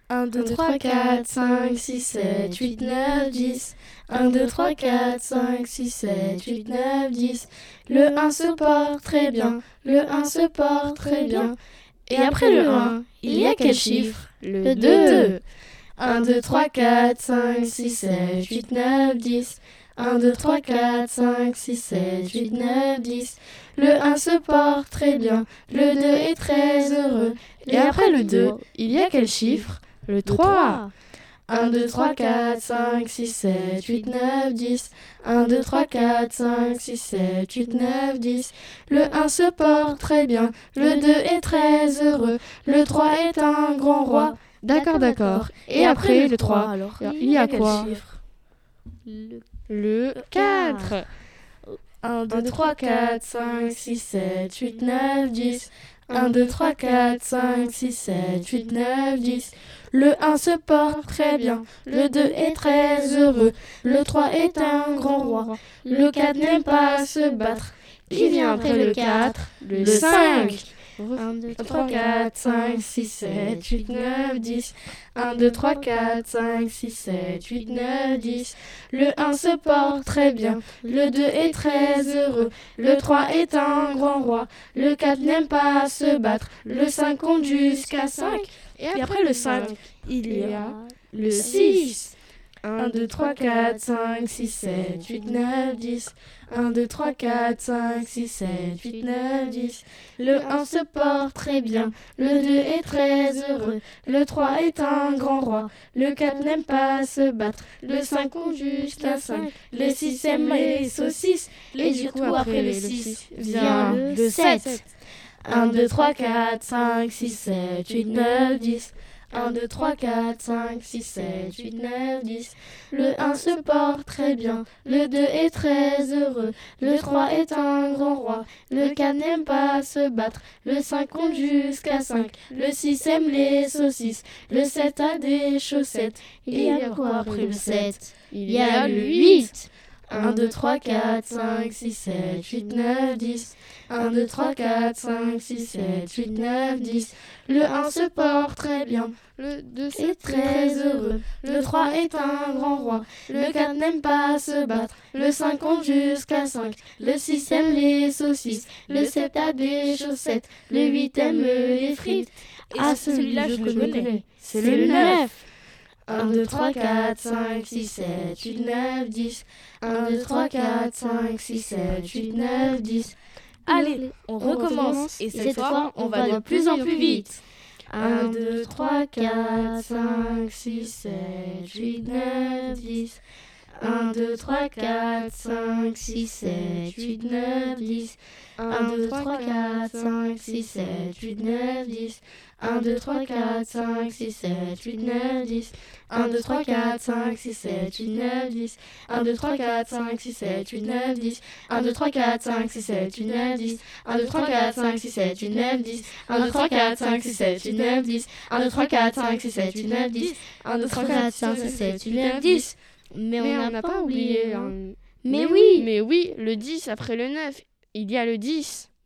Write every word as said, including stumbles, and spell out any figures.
un, deux, trois, quatre, cinq, six, sept, huit, neuf, dix. un, deux, trois, quatre, cinq, six, sept, huit, neuf, dix. Le un se porte très bien, le un se porte très bien. Et après le un, il y a quel chiffre? Le deux. un, deux, trois, quatre, cinq, six, sept, huit, neuf, dix. un, deux, trois, quatre, cinq, six, sept, huit, neuf, dix. Le un se porte très bien, le deux est très heureux. Et après le deux, il y a quel chiffre? Le trois. un, deux, trois, quatre, cinq, six, sept, huit, neuf, dix. un, deux, trois, quatre, cinq, six, sept, huit, neuf, dix. Le un se porte très bien, le deux est très heureux. Le trois est un grand roi. D'accord, d'accord. Et après le trois, alors, il y a quoi? Le, Le quatre. un, deux, trois, quatre, cinq, six, sept, huit, neuf, dix. un, deux, trois, quatre, cinq, six, sept, huit, neuf, dix. Le un se porte très bien, le deux est très heureux. Le trois est un grand roi. Le quatre n'aime pas se battre. Qui vient après le quatre? Le cinq. un, deux, trois, quatre, cinq, six, sept, huit, neuf, dix. un, deux, trois, quatre, cinq, six, sept, huit, neuf, dix. Le un se porte très bien, le deux est très heureux. Le trois est un grand roi. Le quatre n'aime pas se battre. Le cinq compte jusqu'à cinq. Et après le cinq, il y a le six. un, deux, trois, quatre, cinq, six, sept, huit, neuf, dix. un, deux, trois, quatre, cinq, six, sept, huit, neuf, dix. Le un se porte très bien, le deux est très heureux. Le trois est un grand roi. Le quatre n'aime pas se battre. Le cinq compte jusqu'à cinq. Le six aime les saucisses. Et du coup, après le six vient le sept. un, deux, trois, quatre, cinq, six, sept, huit, neuf, dix. un, deux, trois, quatre, cinq, six, sept, huit, neuf, dix. Le un se porte très bien, le deux est très heureux. Le trois est un grand roi. Le quatre n'aime pas se battre. Le cinq compte jusqu'à cinq. Le six aime les saucisses. Le sept a des chaussettes. Il y a quoi après le sept? Il y a le huit. un, deux, trois, quatre, cinq, six, sept, huit, neuf, dix. un, deux, trois, quatre, cinq, six, sept, huit, neuf, dix. Le un se porte très bien, le deux est très heureux. Le trois est un grand roi. Le quatre n'aime pas se battre. Le cinq compte jusqu'à cinq. Le six aime les saucisses. Le sept a des chaussettes. Le huit aime les frites. Ah, celui-là, je le connais. C'est le neuf. un, deux, trois, quatre, cinq, six, sept, huit, neuf, dix. un, deux, trois, quatre, cinq, six, sept, huit, neuf, dix. Allez, on recommence. Et cette fois, on va de plus en plus vite. un, deux, trois, quatre, cinq, six, sept, huit, neuf, dix. un, deux, trois, quatre, cinq, six, sept, huit, neuf, dix. un, deux, trois, quatre, cinq, six, sept, huit, neuf, dix. un, deux, trois, quatre, cinq, six, sept, huit, neuf, dix. un, deux, trois, quatre, cinq, six, sept, huit, neuf, dix. un, deux, trois, quatre, cinq, six, sept, huit, neuf, dix. un, deux, trois, quatre, cinq, six, sept, huit, neuf, dix. un, deux, trois, quatre, cinq, six, sept, huit, neuf, dix. un, deux, trois, quatre, cinq, six, sept, huit, neuf, dix. un, deux, trois, quatre, cinq, six, sept, huit, neuf, dix. un, deux, trois, quatre, cinq, six, sept, huit, neuf, dix. Mais, Mais on n'a pas oublié. Hein. Mais oui. Mais oui, le dix après le neuf, il y a le dix.